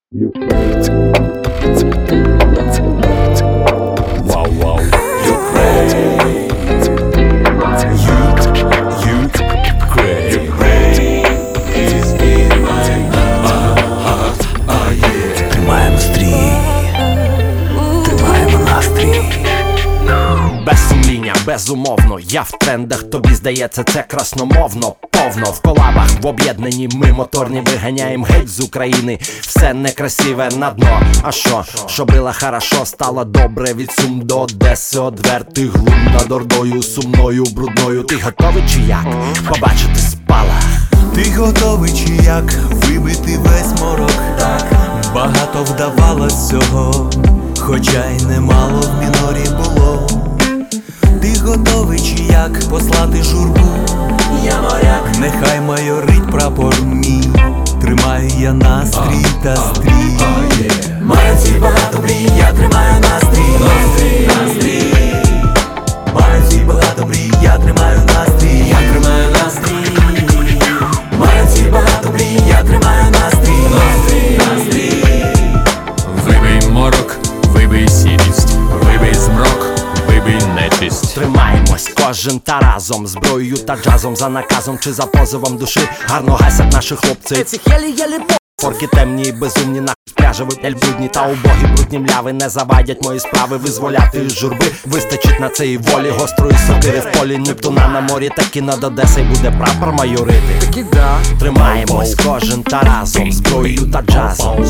Тримаємо стрій, тримаємо настрій. Без сумління, безумовно, я в трендах, тобі здається це красномовно. Повно в колабах, в об'єднанні ми моторні виганяєм геть з України. Все некрасиве на дно. А що було хорошо, стало добре. Від Сум до Одеси, одвертий глум над Ордою, сумною, брудною. Ти готовий чи як побачити спалах? Ти готовий чи як вибити весь морок? Так, багато вдавалось цього, хоча й немало в мінорі було. Ти готовий чи як послати журбу? Я моряк, нехай майорить прапор мій. Тримаю я настрій та стрій. Маю ці багато мрій, я тримаю настрій. Настрій. Маю ці багато мрій, я тримаю настрій. Я тримаю настрій. Маю ці багато мрій, я тримаю настрій. Настрій. Вибий морок, вибий сірість, вибий змрок, вибий нечисть. Тримаємось кожен та разом, зброєю та джазом, за наказом чи за позовом душі. Гарно гасять наші хлопці. Ці хелі-єлі форки темні і безумні, нахуй пляжеві, ельбудні та убогі, брудні мляви не завадять мої справи визволяти із журби. Вистачить на це і волі, гострої сокири в полі Нептуна на морі, таки над Одесою буде прапор майорити. Тримаємось кожен та разом, зброєю та джазом.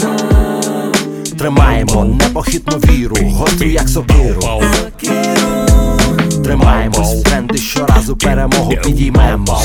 Тримаємо непохитну віру, гостру як сокиру. Тримаємось тренди, щоразу перемогу підіймемо.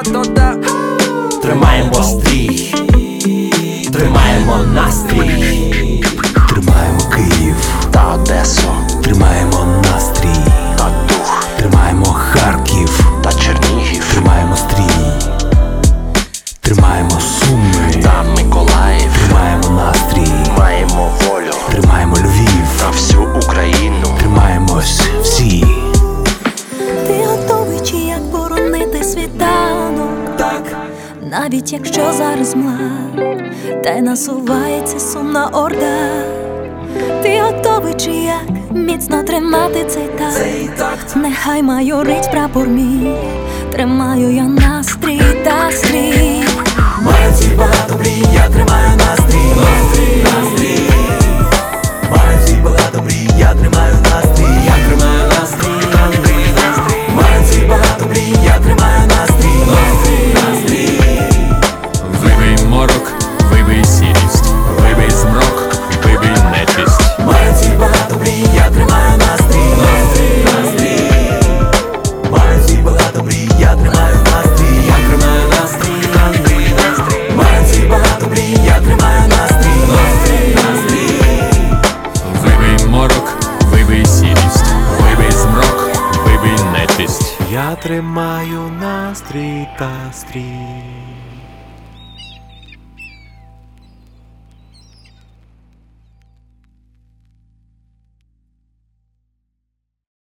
Тримаємо стрій, тримаємо настрій. Тримаємо Київ та Одесу, тримаємо настрій та дух, тримаємо Харків та Чернігів, тримаємо стрій, тримаємо Суми та Миколаїв, тримаємо настрій, маємо волю, тримаємо Львів та всю Україну. тримаємось всі. Ти готовий чи як боронити світанок? Так, Навіть якщо зараз мла, та й насувається сумна орда. Ти готовий чи як міцно тримати цей такт? Нехай майорить прапор мій, тримаю я настрій та стрій. маю ці багато мрій, я тримаю настрій. Настрій. Маю ці багато мрій, я тримаю настрій. Я тримаю настрій. Маю ці багато мрій, я тримаю настрій. Настрій. Вибий морок, вибий сірість, вибий змрок, вибий нечисть. Маю ці багато мрій, я тримаю настрій. Настрій. Маю ці багато мрій, я тримаю настрій. Я тримаю настрій. Маю ці багато мрій, я тримаю настрій. Настрій. Вибий морок, вибий сірість, вибий змрок, вибий нечисть. Я тримаю настрій та стрій.